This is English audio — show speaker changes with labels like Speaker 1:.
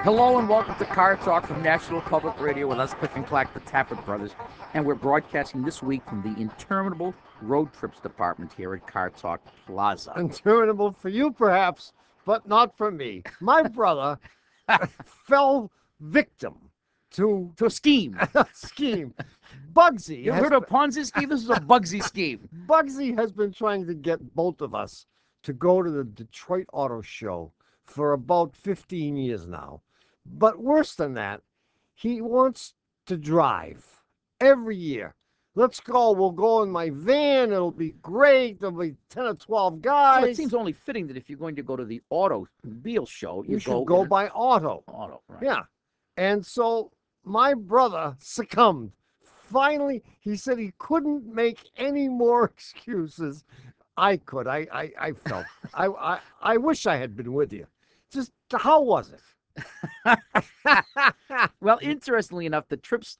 Speaker 1: Hello and welcome to Car Talk from National Public Radio with us, Cliff and Clack, the Tappet Brothers. And we're broadcasting this week from the Interminable Road Trips Department here at Car Talk Plaza.
Speaker 2: Interminable for you, perhaps, but not for me. My brother fell victim to
Speaker 1: a scheme.
Speaker 2: a scheme. Bugsy.
Speaker 1: You heard of Ponzi scheme? This is a Bugsy scheme.
Speaker 2: Bugsy has been trying to get both of us to go to the Detroit Auto Show for about 15 years now. But worse than that, he wants to drive every year. Let's go. We'll go in my van. It'll be great. There'll be 10 or 12 guys.
Speaker 1: Well, it seems only fitting that if you're going to go to the automobile show,
Speaker 2: you should go by auto.
Speaker 1: Auto, right.
Speaker 2: Yeah. And so my brother succumbed. Finally, he said he couldn't make any more excuses. I could. I felt. I wish I had been with you. Just how was it?
Speaker 1: Well, interestingly enough, the trips